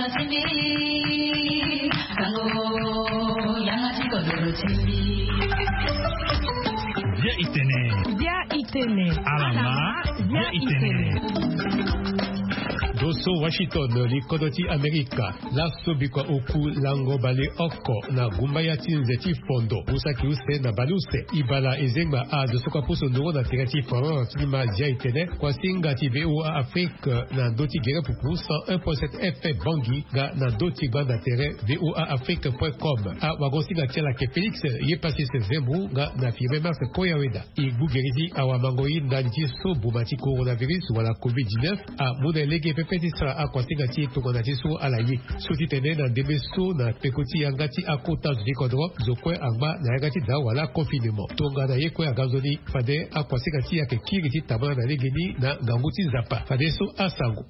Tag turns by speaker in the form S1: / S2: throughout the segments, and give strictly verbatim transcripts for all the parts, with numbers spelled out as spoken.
S1: Via Itene.
S2: Via Itene.
S1: Alama. Via Itene.
S3: Doso Washington likodoti Amerika laso bikwa oku lango bale oko na gumbaya tinzeti fondo usaki use na baluse ibala ezengba a doso kwa puso nuro na tereti fondo tima Via Itene kwa singa ti V O A Afrique na doti gere pupu cent un point sept F M Bangui ga na doti banda tere V O A Afrique point com a wagosi na tiala ke Felix ye pasi se zembu ga na firme mars koya weda i bugeriti awa mangoi ndaliti so bumati coronavirus wala COVID dix-neuf a modelege pepe Sara akwasiga ti tokona ti so ala ye soti tene na debe so na pekoti yangati akota zodi kodro zokwe agba na yangati da wala confinement tonga na ye kwe agazoni fade akwasiga ti yake kiri ti tabana na legeni na ganguti zapa fade so asango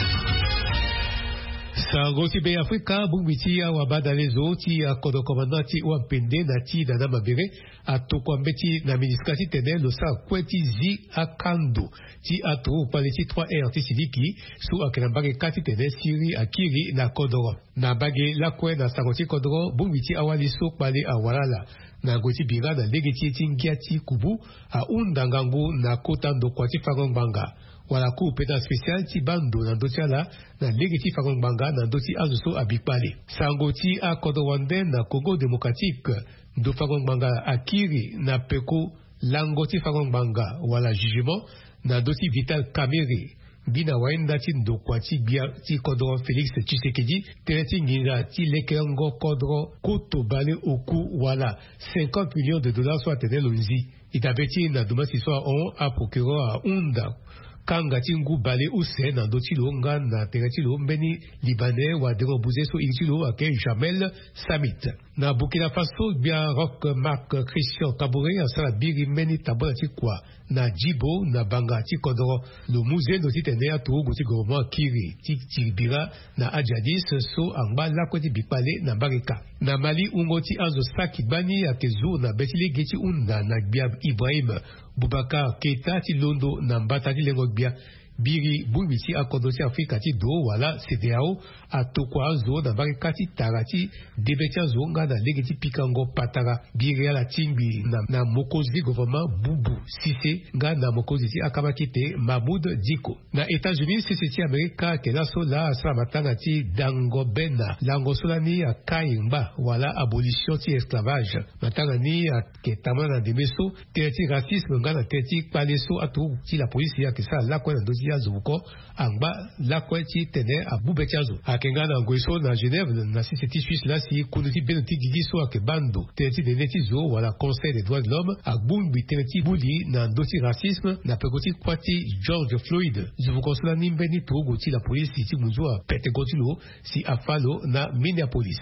S3: sango ti be Afrika bungwiti ya wabada lezo ti ya kodo komandati wa pende na ti na mabere atoko mbeti na ministkati tene lo sa kweti zi akando ti atro paleti trois R ti siliki su akenambage kati tene siri akiri na kodoro na bage la kwe na sango ti kodoro bungwiti awali so pale awalala na goti biga na legeti ti ngiati kubu a undangangu na kota ndo kwati fagongbanga wala ku peta spécial ti bando na dotiala na legeti fagongbanga na doti azuso abikpale sango ti akodo wande na Congo démocratique ndo fagongbanga akiri na peko lango ti fagongbanga wala jugement na doti Vital Kamerhe bina waenda ti ndo kwati bia ti kodro Félix Tshisekedi tereti ngira ti lekengo kodro koto bale oku wala cinquante millions de dollars soit tene lonzi itabeti na dumasi soit on a procureur a unda kanga tingu bale use na dotilo nga na teretilo mbeni libanais wa dero buzeso ilitilo ake Jamel Samit na Burkina Faso bia rock Marc Christian Kabouré asala biri mbeni tabona ti kwa na Djibo na banga ti kodro lo musée no ti tene atu go ti gouvernement kiri ti tibira na Adjadis so angba lakwe ti bipale na Barika na Mali ungo ti azo saki bani ake zu na betile geti unda na bia Ibrahim Boubacar Keita ti londo na mbata ti lengo bia biri bungwiti akodo ti Afrika ti do wala C D A O atokwa zo na Barika ti tarati debetia zo nga na lege ti pikango patara biri ala tingbi na, na mokozi gouvernement Bubu Sise nga na mokozi ti akabaki te Mahmoud Diko na États-Unis sese ti Amerika ke la so la asala matanga ti Dangobena lango so la ni akayimba wala abolition ti esclavage matanga ni ke tama na demeso te ti racisme nga na te ti paleso atu ti la polisi ya ke sa la kwa na dozi ya zuko angba la kwa ti tene abube ti azo akenga na ngweso na Genève na sise ti Suisse la si kunu ti beno ti gigiso ake bando te ti de ti zo wala conseil des droits de l'homme agbungbi te ti buli na doti racisme na pekoti kwa ti George Floyd zuko so la nimbe ni togo ti la polisi ti munzo a pete kotilo si afalo na Minneapolis.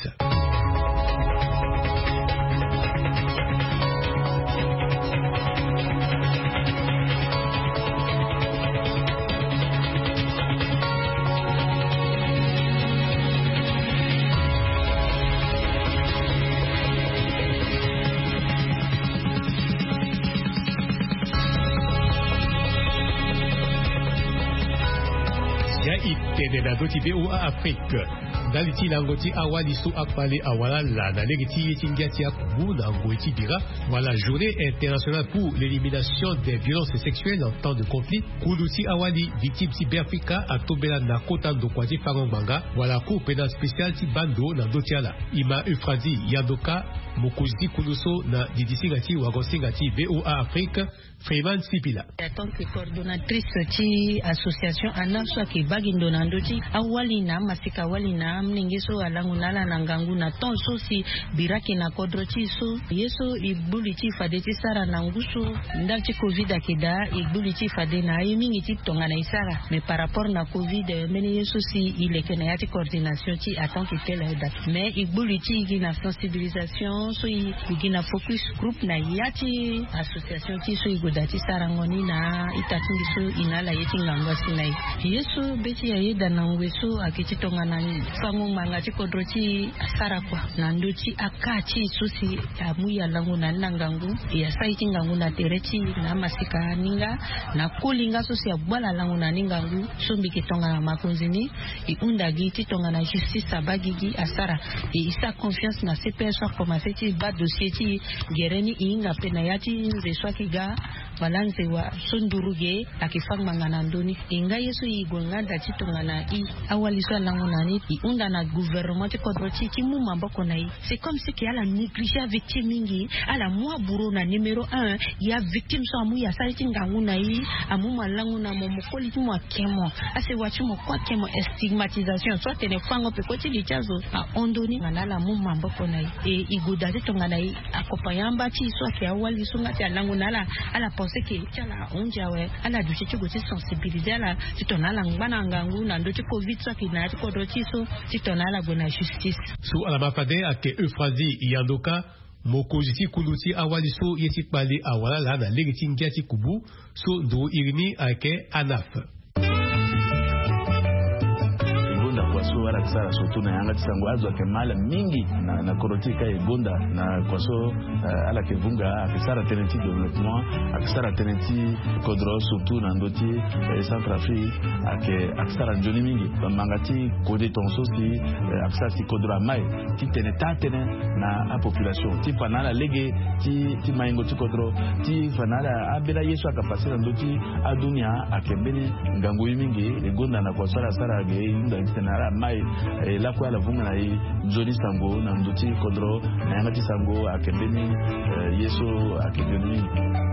S3: Itene na doti V O A Afrique daliti langoti awali so akpale awala la na legiti yetingiati akubu na ngoiti bira wala journée internationale pour l'élimination des violences sexuelles en temps de conflit kuluti awali victime ti Afrika atobela na kota ndokwati fagongbanga wala cour pénal spécial ti bando na dotiala ima Eufradi Yadoka mokozi kuluso na didisingati wagosingati V O A Afrique Freeman Sipila.
S4: En tant que coordonnatrice ci association anaso ke bagindo na ndoti awali na masika wali na mningiso alangu nala na ngangu na ton so si biraki na kodro ci so yeso ibuli ci fade ci sara na nguso ndaki covid akida ibuli ci fade na yimingi ci tonga na isara mais par rapport na covid meni yeso si ile ke na yati coordination ci en tant que tel dat mais ibuli ci gina sensibilisation so i gina focus group na yati association ci so godati sarangoni na itatingi so inala yeti ngamba sinai yesu beti ya yeda na ngweso akiti tongana fango mangati kodrochi asara kwa na ndochi akachi susi amuya langu na nangangu ya saiti ngangu na terechi na masika ninga na kulinga susi abwala langu na ningangu sombi kitonga makonzini iunda giti tonga na justice abagigi asara e isa confiance na C P S comme afeti ba dossier ti gereni inga pena yati nzeswa kiga balanze wa sunduruge akifanga mangana ndoni inga yesu igonga dati tonga na i awali so langu na ni iunda na gouvernement ko droti ti mu mamboko na i c'est comme si ki ala négligé victime mingi ala moi buro na numéro un ya victime so amu ya sali tingangu na i amu malangu na momokoli ti mo kemo ase wachi mo kwa kemo stigmatisation so tene fango pe koti lichazo a ondoni ngana mu mamboko na i e igodati tonga na i akopayamba ti so ki awali so ngati alangu na ala ala pense que chala onjawe ala duche ti goti sensibiliser ala ti tona la ngana ngangu na ndo ti covid so ki na ti kodoti so ti tona la bona justice
S3: so ala mafade ake Euphrasie yandoka mokozi ti kuluti awali so yeti pale awala la na legiti ngati kubu so ndo irini ake anaf
S2: kwaso wala kisara sotu na yanga tisango azo ake mala mingi na, na korotika egonda na kwaso uh, ala kevunga akisara teneti development akisara teneti kodro surtout na ndoti eh, Centrafrique ake akisara njoni mingi bamangati kode tonso si eh, akisara si kodro amai ti tene tatene na a population ti fanala lege ti ti maingo ti kodro ti fanala abela yesu akapasi na ndoti adunia akembeni ngango mingi egonda na kwaso ala sara ge inda tena mai la kwa la vunga na i joli sango na nduti kodro na yangati sango akembeni yeso akembeni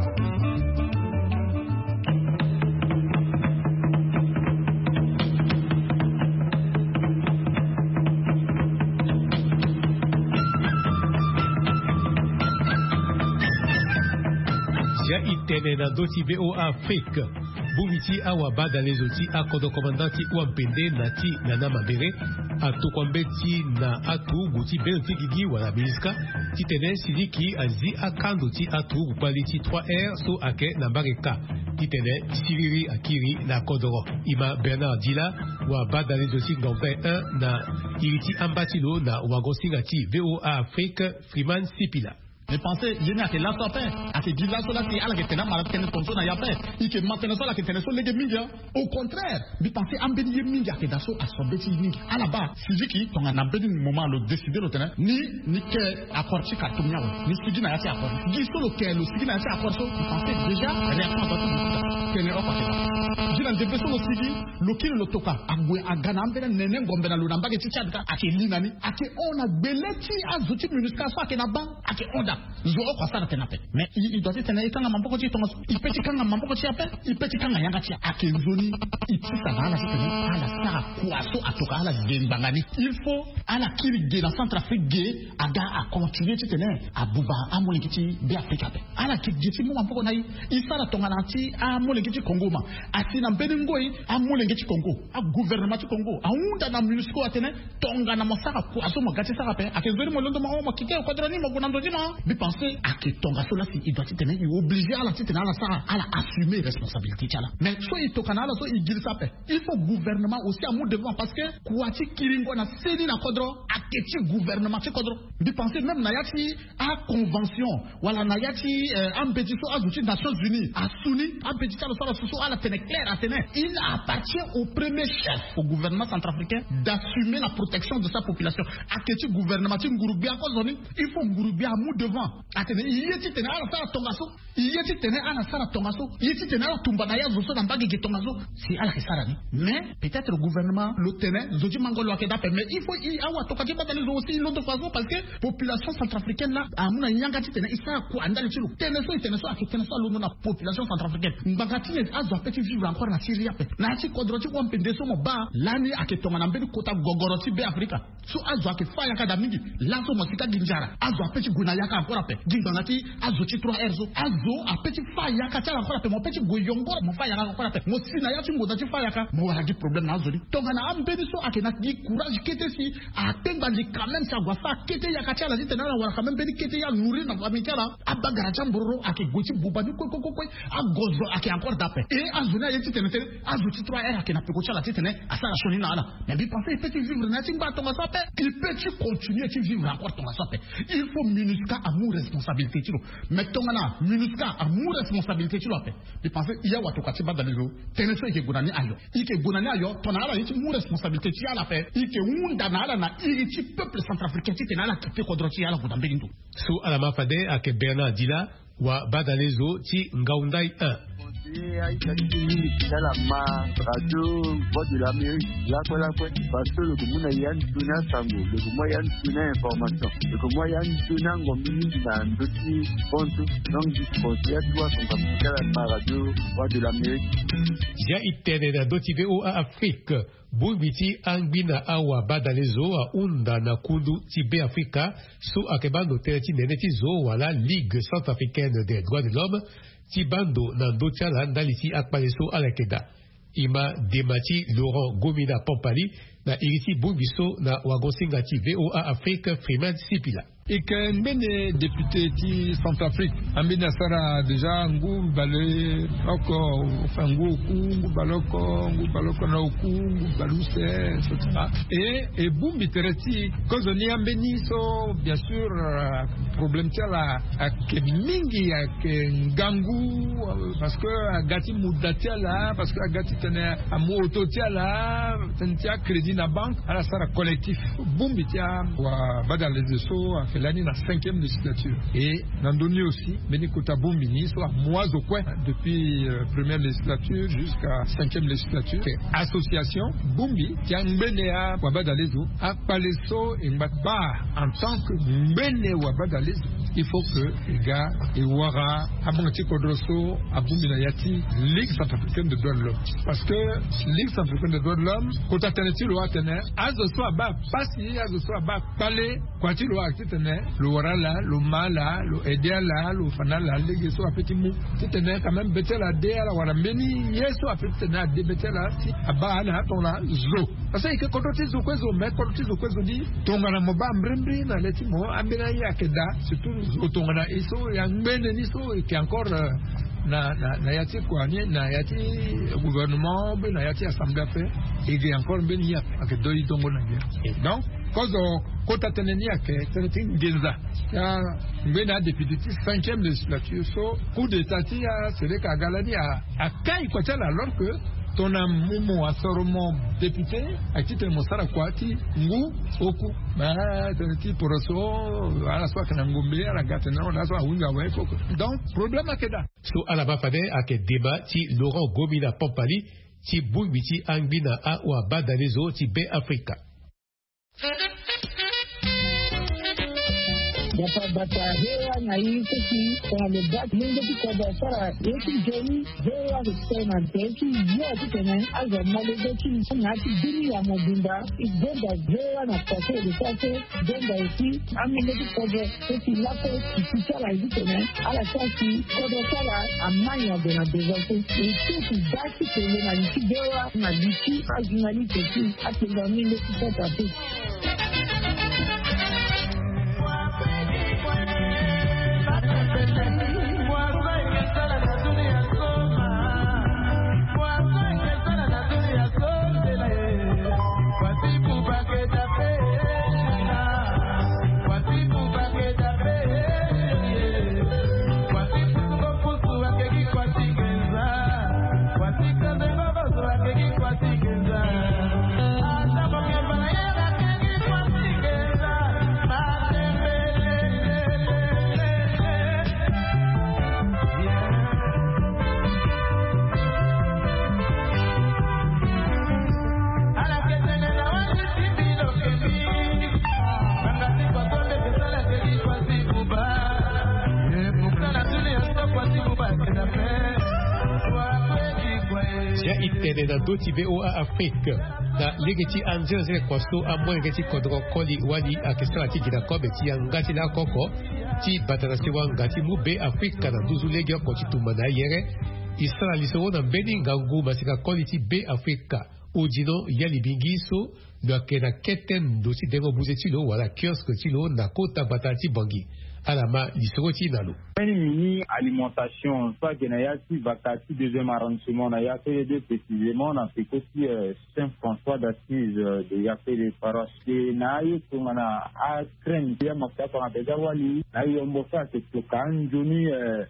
S3: ja itene na doti V O A Afrique Bumiti awa bada lezoti akodo komandati wampende nati nana mabere atu kwambeti na atu guti benti gigi wala miska titene sidiki azi akando ti atu gupaliti trois R so ake nambareka titene siriri akiri na kodoro ima Bernard Dila wa bada lezoti ngombe un na iriti ambatilo na wagosinga ti V O A Afrique Freeman Sipila.
S5: Mais pensez, je n'ai que la sope, à que dit la sola, c'est à la que t'es malade, qu'elle ne tombe na yapé, et que maintenant ça la que t'es sur les minga. Au contraire, mais pensez, en béni minga, que d'asso à son béti minga. À la base, si qui, ton en a béni moment le décider le terrain, ni ni que accord chi katumia, ni si dit na yati accord. Dis sur lequel le si na yati accord, pensez déjà, réaction à votre qu'elle est pas là. Je n'ai pas sur le si le qui le toka, à gwe à ganambé, nene gombe na lunamba que tichadka, à que linani, à que on a beleti à zouti minusca, soit que na ban, à que on a zo kwa sana tena pe mais il doit être na kanga mamboko ti tonga il peut kanga mamboko ti ape il peut kanga yanga ti akezoni itisa na ala sikeni ala sara kwaso atoka ala gembangani il faut ala kiri ge na Centrafrique ge aga a continuer ti tene abuba amoni kiti be Afrika pe ala ki giti mo mamboko na i sara tonga na ti amoni kiti Congo ma ati na mbeni ngoi amoni kiti Congo a gouvernement ti Congo a unda na MONUSCO atene tonga na masara kwaso mo gati sara pe akezoni mo londo ma o makike ko droni mo gunando di ma bi penser à que ton gars là il doit être obligé à la tête à la ça à la assumer responsabilité là mais soit il toka na la soit il dit ça il faut gouvernement aussi à mon devant parce que kwati kiringo na seni na kodro a keti gouvernement ti kodro bi penser même na yati à convention wala na yati en petit so azuti Nations Unies à Suni en petit ça la so à la tene claire à tene il appartient au premier chef au gouvernement centrafricain d'assumer la protection de sa population a keti gouvernement ti ngurubia ko zoni il faut ngurubia à mon devant atene yeti tene ala sara tongaso yeti tene ala sara tongaso yeti tene ala tumba na ya zoso na mbagi ke tongaso si ala sara ni mais peut-être le gouvernement le tene zoti mangolo akeda pe mais il faut i awa tokati batali zo aussi l'autre façon parce que population centrafricaine là amuna nyanga ti tene isa ko andali chulu tene so tene so akitene so lo na population centrafricaine mbagati les azo peut vivre encore na Syrie pe na ti kodroti ko mpende so mo ba lani aketonga na mbeli kota gogoroti be Afrika so azo akifanya kada mingi lazo mosika ginjara azo peut guna yaka encore après dingangati azoti trois erzo azo a petit faya kachala encore après mon petit goyongo mon faya encore après mo sina ya timbo dati faya ka mo wala di problème na azoli tonga na ambeni so akena di courage kete si atenga di quand même sa gwasa kete ya kachala di tena wala quand même beni kete ya nourrir na famikala abagara chambororo ake goti bubani ko ko ko a gozo ake encore d'après et azona yeti tena azoti trois er akena pe kochala tena asala shoni na ala mais bi penser petit vivre na timba tonga sa pe il peut tu continuer à vivre encore tonga sa pe il faut MINUSCA amour responsabilité tiro mais tonga na MINUSCA amour responsabilité tiro pe bi penser iya watu katiba dalizo tena so ike gunani ayo ike gunani ayo tona ala yeti amour responsabilité tiro ala pe ike unda na ala na iriti peuple centrafricain tena ala kipe kodroti ala gudambe ndo
S3: su ala mafade ake Bernard Dila wa badalezo ti ngaundai un
S6: Salama, radio, voix de l'Amérique, la quoi la quoi, parce que le Goumuna Yann Tuna Sango, le Goumuna Yann Tuna information, le Goumuna Yann Tuna Gomini dans d'autres comptes, donc disposé à toi, son capital à la radio, voix de l'Amérique.
S3: Jia itene na doti V O A Afrique, Bouibiti Angbina Awa Badalezo a Unda na Kundu Tibé Africa, so akebando tereti neneti zo wala Ligue centrafricaine des droits de l'homme, Tibando Nandotia Landaliti Akpaleso Alakeda. Ima Demati Laurent Gomina Pampali na iriti Bungiso na Wagosingati V O A Afrique Freeman Sipila.
S7: Et que mbene député ti Centrafrique ambina sara déjà ngu balé oko fangu kungu baloko ngu baloko na kungu baluse et cetera et et bumbi tereti cause ni ambeni so bien sûr problème tia la ak mingi ak ngangu parce que gati mudatia la parce que gati tene amoto tia la tentia crédit na banque à la sara collectif bumbi tia wa badale so l'année la cinquième législature et Nandoni aussi Benikota Bombini soit moi au coin depuis euh, première législature jusqu'à cinquième législature okay. Association Bumbi qui a Mbénéa Wabadalezo à Palesso et Mbakba en tant que Mbéné Wabadalezo il faut que les gars et Ouara Abanti Kodroso Abumbina Yati Ligue centrafricaine de droits de l'homme parce que Ligue centrafricaine de droits de l'homme quand tu as le Atene Azoso Aba Passi Azoso Aba Palais quand tu le Atene le Warala, le Mala, le Edela, le Fanala, le Gesso a petit mou. Tu tenais quand même Betela Dea, la Warambeni, Yeso a fait tenir des Betela, Abana, ton la Zo. Parce que quand tu es au Queso, mais quand tu es au Queso dit, Tongana Moba, Mbrimbi, na Letimo, Ambena Yakeda, surtout au Tongana Eso, et Ambene Niso, qui est encore. Na na na yati kwa ni na yati gouvernement be na yati assemblée fait et il y a encore ben ya avec deux idongo na bien donc cause kota tenenia ke tenetin genza ya ngena député cinquième législature so coup d'état ya c'est le kagalani a a kai kwa tela alors que ton amomo asoromo député a titre mosara kwati ngu oku ba teneti poroso ala swa kana ngombe ala gatena ala swa unga weko donc problème akeda
S3: so ala bafade ake débat ti Laurent Gomina Pampali ti Bouibiti Angbina a wa Badalezo ti Be Africa.
S8: Bata bata hewa na hii kiki kwa lebati mungu kwa basara yeki jeni hewa kutena teki yeki kutena aza mwalego kiki ngati dini ya mobimba igenda hewa na kase dekase denda isi amine kikoje kiki lako kikichala hizi kutena ala kasi kodo kala amanya dena dezote isi kudaki kele na niki hewa na niki ajinali kiki atenga mine kutata teki.
S3: itene na doti V O A Afrique na legeti anjeze kwasto amwe ngeti kodro koli wali akestra ti gina kobe ti angati na koko ti batanasewa ngati mube Afrika na duzu legi kwa chitumana yere isala lisoro na mbeni ngangu masika quality be Afrika ojino yali bingiso na kena keten dosi dengo buze chilo wala kiosk chilo na kota batati bangi alama lisoro chinalo
S9: une mini alimentation soit que na yasi vakati deuxième arrondissement na yasi de précisément na c'est aussi Saint-François d'Assise de yape les paroisses na yo tungana a crème ya makata na pesa wali na yo mboka c'est que quand joni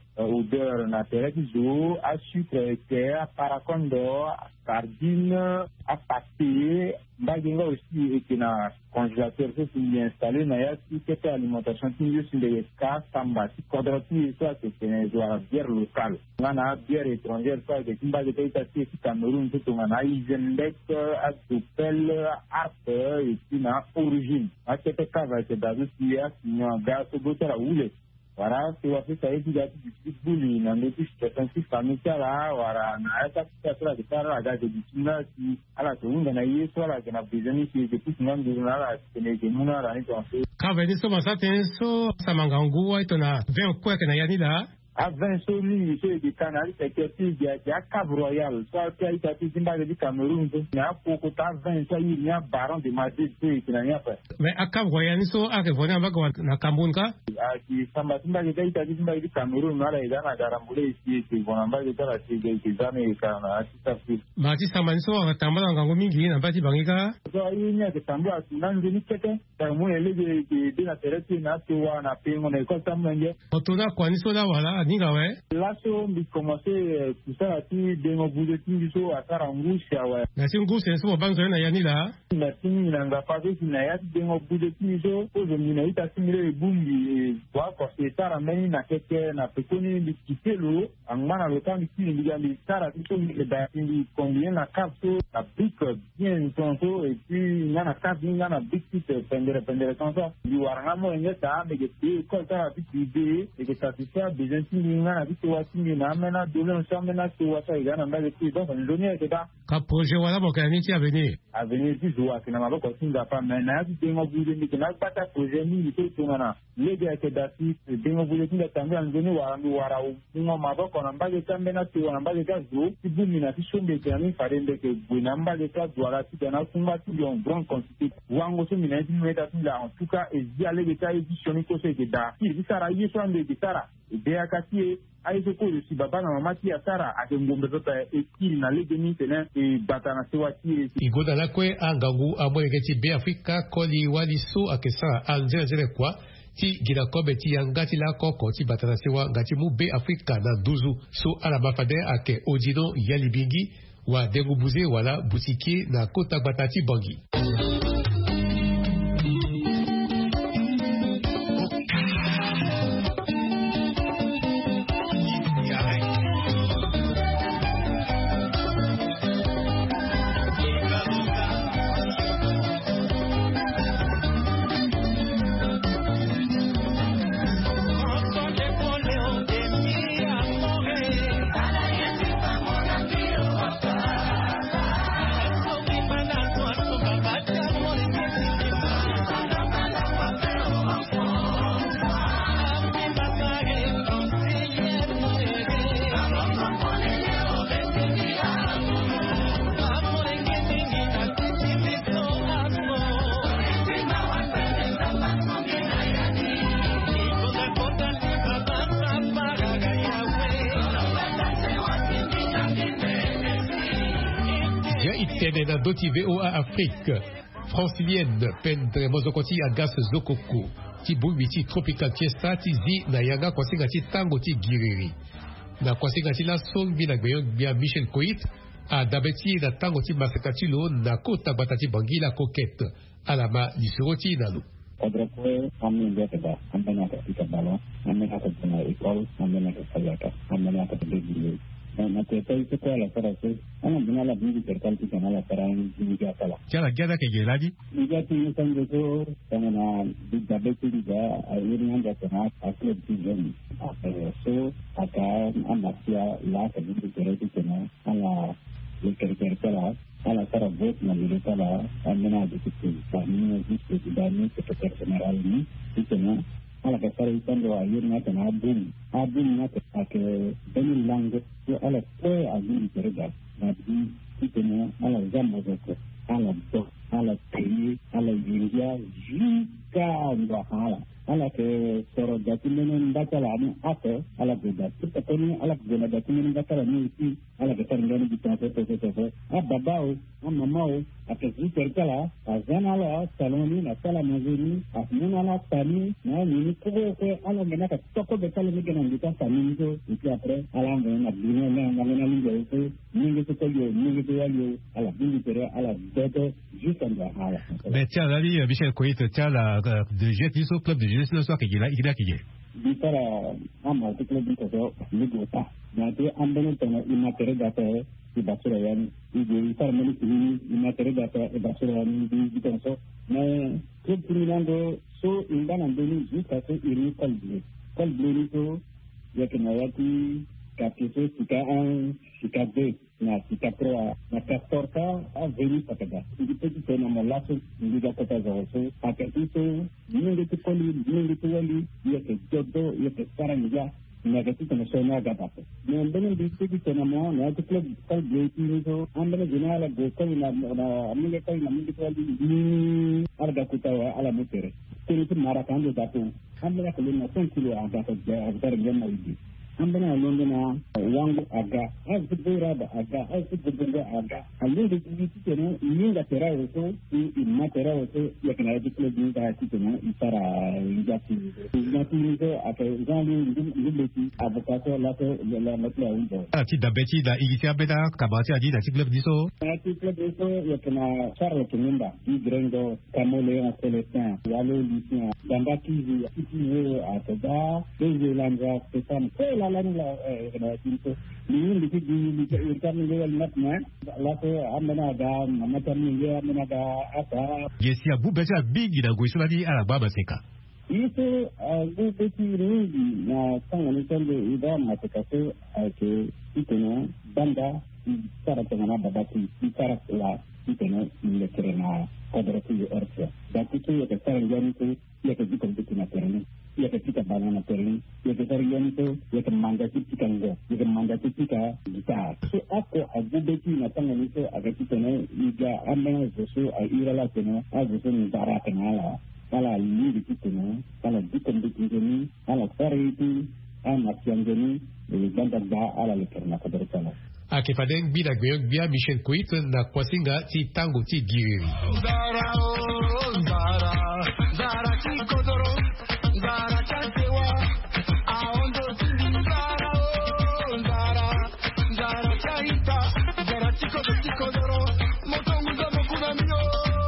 S9: odeur na terre zo a sucre que a paracondo sardine a pâté mbaginga aussi et que na congélateur c'est bien installé na yasi que alimentation qui yo sur les cas samba si quadratique soit que c'est une bière locale. On a bière étrangère, soit que Kimba de Taïtati et Cameroun, tout on a Isenbeck, à Toupel, Arte, et puis na origine. À cette cave, c'est dans le Sia, qui a un gaz au bout de la houle. Voilà, c'est la fête à étudier du pitbull, dans le plus de cinq familles là, voilà, na ata kisa de faire la gaz de Bitsuna, qui à la seconde, on a eu soit la qu'on a besoin qui est depuis même de la, c'est les démons là, ils ont fait.
S3: Kavedi so masate so samangangu wa itona vingt kwa kana yani la
S9: à vingt sur lui, c'est du Canal, c'est que il y a des Cap Royal, soit qu'il y a des Zimbabwe du Cameroun, il y a beaucoup de vingt, il y a baron de Madrid, qui n'a rien fait.
S3: Mais à Cap Royal, so à revenir avec na Kambunka?
S9: Ah, qui samba Zimbabwe du Zimbabwe du Cameroun, là, il y a un garamboulé ici, qui vont en bas de la Tigre, qui jamais est quand à Titafi.
S3: Mati Samanso, à Tambala, en Mingi, en Bati Bangiga?
S9: Il y a des Tambala, qui n'ont jamais été, par moi, elle est de la terre, qui n'a pas eu un appel, on est comme ça, mais.
S3: Otona, quoi, ni soda, voilà.
S9: Là, on a commencé tout ça à tirer des mots de tout à faire en bouche.
S3: Merci beaucoup, c'est un bon besoin, Nayani là.
S9: Merci, il n'a pas fait qu'il n'a des mots de tout. Aujourd'hui, il a assimilé le boom et quoi, parce que ça ramène à quelqu'un, n'a pas connu de quitter l'eau. En manant le temps, il y a des stars à tout le monde, combien la carte, la brique bien tantôt, et puis il y a la carte, il y a la brique qui se pendrait, pendrait comme ça. Il y a vraiment un état, mais que c'est comme ça, la petite idée, et que ça se fait des insignes.
S3: Ka projet wala bokani ti avenir
S9: avenir ti zo akina ma boko singa pa mena ti dengo bude ni kana bata projet ni to tungana lege ke dati dengo bude ti tambe andoni wara mi wara ngo ma boko na mbaje tambe na ti wana mbaje ka zo ti bumi na ti shombe ke ani farende ke buina mbaje ka wara ti na kumba ti yon grand quantité wango so mina ti meta ti la en tout cas et dia lege ka édition ko se ke da ti sara yeso ande di sara e be akati aise ko si baba na mama ti asara akengombe tota ekili na legeni tena e batana sewati
S3: igoda la kwe angangu amwege ti be Afrika koli wali so akesa anje zere kwa ti gina kobe ti yangati la koko ti batana sewa ngati mu be Afrika na duzu so ala mafade ake ojino yali bingi wa degubuze wala butiki na kota batati bangi. Na doti V O A Afrique francilienne pendre mozokoti agas zokoko ti buibiti tropical fiesta ti zi na yanga kwasinga ti tango ti giriri na kwasinga ti la sombi na gbeyon bia Michel Koit a dabeti na tango ti masakati lo na kota batati bangi la coquette alama lisoro ti nalu
S10: Odrekwe kami dia tidak ambil nak ikat balon, ambil nak kena ikol, ambil nak sayaka, ambil nak beli. Na teta itu ko la para se ana bina la bini terkal ti kana la para ni ga kala
S3: jala gada ke geladi
S10: ni ga ti san de so kana na di dabe ti ga ayir nan da kana asle ti jeni so aka amasia la ka di tere ti kana ala le kerker kala ala para vote na le kala amena de ti ta ni ni ti da ni secretaire general ni ti kana ala ka sara itando a yirna ta na bum a bum na ta ke bani lango to ala ko a yiri terga na bi kitene ala zambo ko ala to ala tayi ala yinja jika ndo hala ala ke soro datimene ndakala ni ate ala goda tutoni ala goda datimene ndakala ni ti ala ke tarngani bitante to to to ababao amamao akiziterkala azana la saloni na sala mazini afuna la tani na ni kubo ko ala ngena ka toko betale ni ngena ndita tani nzo ipi apre ala ngena bino na ngena lingo ko ningi to yo ningi to yo ala bindi tere ala dodo jusqu'à hala
S3: mais tiens là Michel Koit tiens la de jet du club de jeunesse le soir qu'il a il a qu'il
S10: bitara amma to club ko to ligota na te ambene tana imatere data di basura yani di tar meni ini imatere data e basura yani di di so na club criminando so indana ndeni jusqu'à ce il calble calble ni to yakina yati kapite sika un sika deux na sika trois na kastorka a veni patega di petit tena malaso di da kota zo akati to ningi to koli ningi to wali yake jodo yake saranga na gati tena sona gata ne ndene di petit tena mo na to club kal gati ni to ambele jinala go ko na na amile kai na mingi to wali ni arga kutawa ala mutere kini to marakando datu ambele ko na ton kilo aga ta aga ga na idi ambana londona wangu aga azubura da aga azubura aga alin da kiti kenan yin da tera wato in ma tera wato ya kana da kuma din da kiti kenan isara yati yati ni ko aka zali ndibeti abukato la to la matla undo
S3: a ti da beti da igiti abeda kabati adi da club diso
S10: a ti club diso ya kana charlo tumunda i grendo kamole en celestin yalo lucien danda kizi kiti yo atada de langa pesan la la eh kana tinto ni ni di di di kan ni wal matna la to amana da mamata ni ya amana da aka
S3: yesi abu beja bigi da goiso di ala baba seka
S10: ito abu beti ni na sanga ni tande ida matakaso ake itena banda sara tengana babati sara la itena ni kerena kodrati orsa da kito ya sara ngani ko ya ke dikon dikina terni ya ke kita banana terni ya ke sara ngani ko ya ke manda tika ngo ya ke manda tika gitar so ako abu beti na tanga ni ko aga kitena iga amena zoso a ira la tena a zoso ni baraka na la ala liri kitena ala dikon dikini ala sara itu ama siangeni ni banda da ala le kerna kodrati
S3: a ke faden bila gwe bia Michel Koit na kwasinga ti tango ti giriri zara o zara zara ti kodoro zara chatewa aondo ti zara o zara zara chaita zara ti kodoro ti kodoro motongu za mokuna mio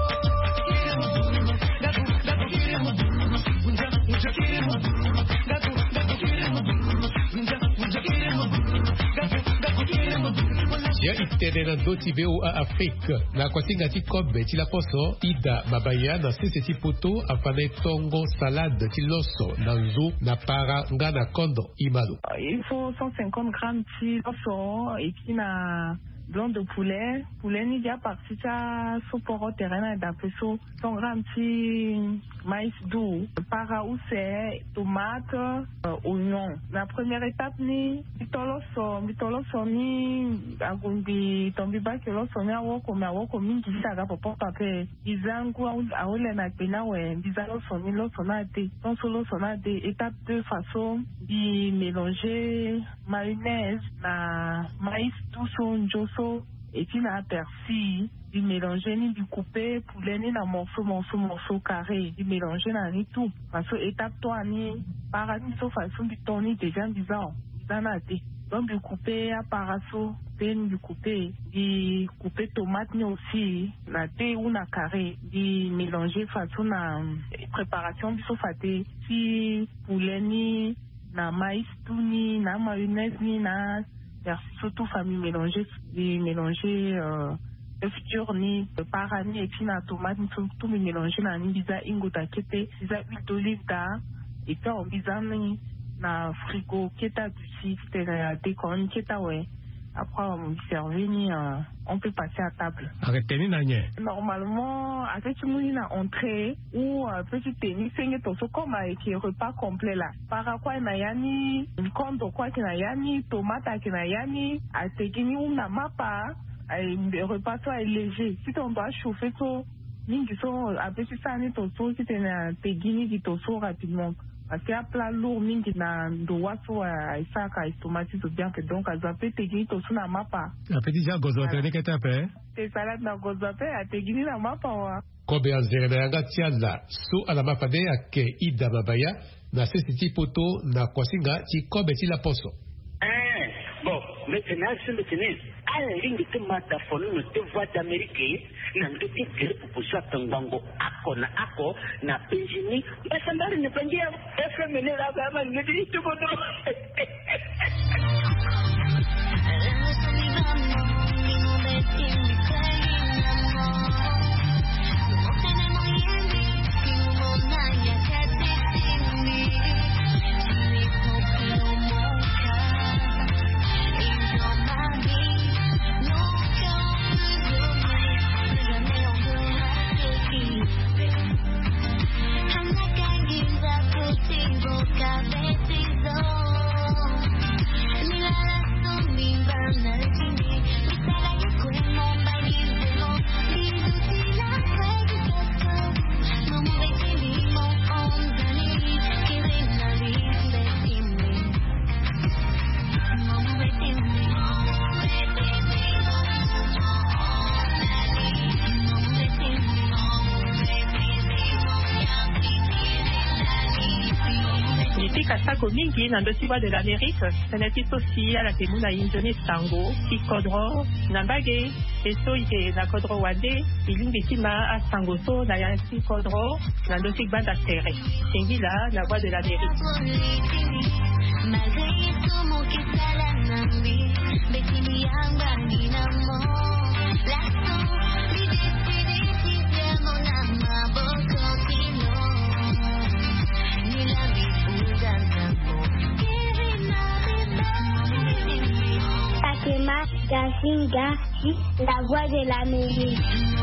S3: ya itene na doti veo a Afrique na kwasinga ti kobe ti la poso ida mabaya na sese ti poto afane tongo salade ti loso na nzo na para nga na kondo imalo.
S11: Il faut cent cinquante grammes ti loso et puis na blanc de poulet poulet ni dia parti ta soporo terrain da peso cent grammes ti maïs doux para ousse tomate euh, oignon. La première étape ni bitoloso bitoloso ni agumbi tombi ba ke loso ni awo ko ma wo ko mingi saga popo pape izangu awole na pena we bizalo so ni loso na te ton solo so na te étape deux façon di mélanger mayonnaise na maïs doux njoso et puis na persil du mélanger ni du couper poulet ni na morceau morceau morceau carré du mélanger na ni tout parce que étape trois ni parani so façon du toni déjà bizarre dans la té donc du couper à paraso peine du couper du couper tomate ni aussi la té ou na carré du mélanger façon na préparation du so faté si poulet ni na maïs tout ni na mayonnaise ni na surtout famille mélangée des mélangés euh, œuf dur ni parani et puis na tomate tout me mélanger na ni biza ingo ta kete biza huile d'olive da et puis on biza ni na frigo keta du si c'était des kon keta ouais Après, on servir, on peut passer à table.
S3: Arrêtez, Nanya.
S11: Normalement, avec une entrée ou un petit tennis, c'est comme un repas complet là. Par rapport à Nayani, une compte quoi qui Nayani, tomate qui Nayani, à Tegini ou Namapa, un repas soit léger. Si on doit chauffer tout, mingi sont avec ça, ni toso, si t'es un Tegini qui toso rapidement. Parce qu'il y a plein lourd mingi na doa so a isaka istomati so bien que donc à zappé tegini to suna mapa.
S3: La petite ja gozote ne keta pe.
S11: Te salade na gozote a tegini na mapa wa.
S3: Kobe azere na yanga tiala so ala mapa de ake ida mabaya na sisi poto na kwasinga ti kobe ti la poso.
S12: Eh bon, maintenant c'est le tennis. À la ligne de mata fonu no te voix d'Amérique. Nanti kile pupusa tengbango ako na ako na penjini basa mbali ni penjia F M ni la kama ngidi itu bodo.
S13: Mingi na dosi wa de l'Amérique, sanati sosi ala ke muna injone sango, ki kodro, nambage, eso ike na kodro wade, ilingi tima a sango so na yansi kodro, na dosi banda tere. Tengi la, la voix de l'Amérique. Malgré tout mon qui la nambi, betini yang bangi namo, la so, mi desidi si sermo nama boko kino, ni la mi udan. Fatima Gasinga, la voix de l'Amérique.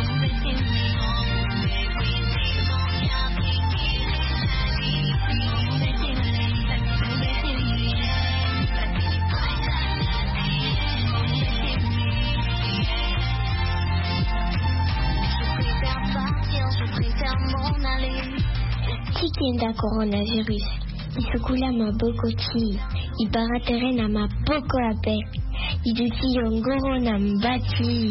S14: Chikinda coronavirus. Isukula mabokoti, ibaratere na maboko ape, iduti yongoro na mbati.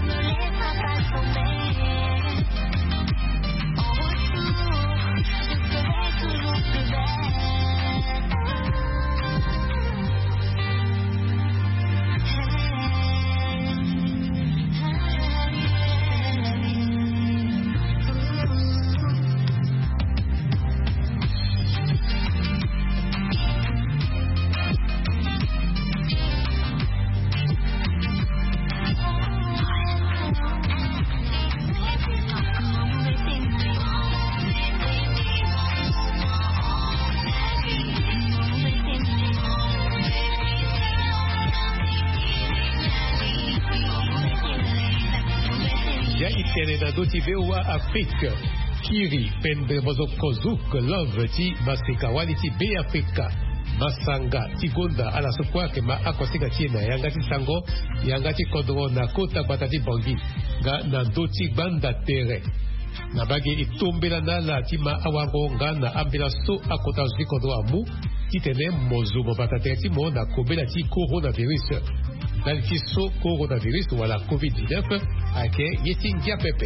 S3: Dotivewa Afrique, Kiri, Pendremozo Kozuk, Love, Ti, Masekawali, Ti, Be Africa, Masanga, Tigonda, ala sokwa ke ma akosika China, Yangati Sango, Yangati Kodro, na Kota Batati Bangi, Ga Nandoti Banda Tere. Nabagi itumbela nala tima awangonga na ambila so akota zikodro amu, Titene Mozumo Batateti Mo na Kobela Ti coronavirus. Dans qui so coronavirus ou la covid dix-neuf à que yeting dia pepe.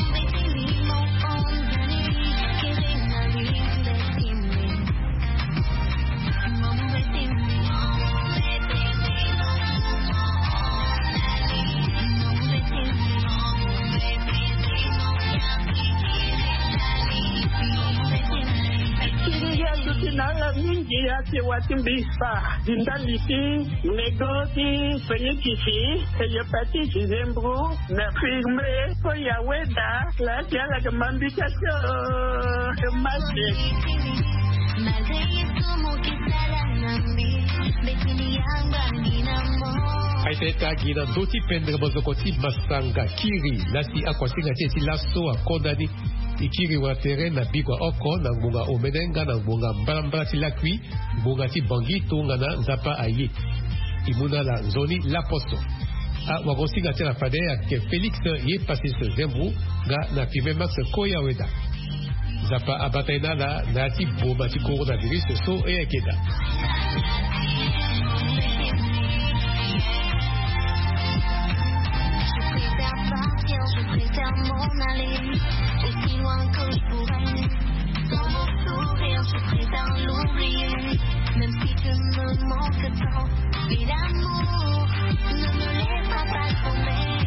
S12: Se watin bisa dindaliti negoti penyekisi kayapati jembru na firme ko ya weda la ya la mambika so kemase
S3: Aiteta gina doti pendre bozokoti masanga kiri nasi akwasinga tesi laso akondani ikiri wa terrain na bigwa oko na ngunga omenenga na ngunga mbalambala tilakwi ngunga ti bangito ngana nzapa aye imuna la zoni la posto a wagosinga tena fadea ke Felix ye passé ce zembu ga na pive max koya weda zapa abataina la nati bomba ti coronavirus so e akeda
S15: je préfère m'en aller aussi loin que je pourrais. Dans vos sourires, je préfère l'oublier, même si tu me manques tant. Et l'amour, ne me laisse pas tomber.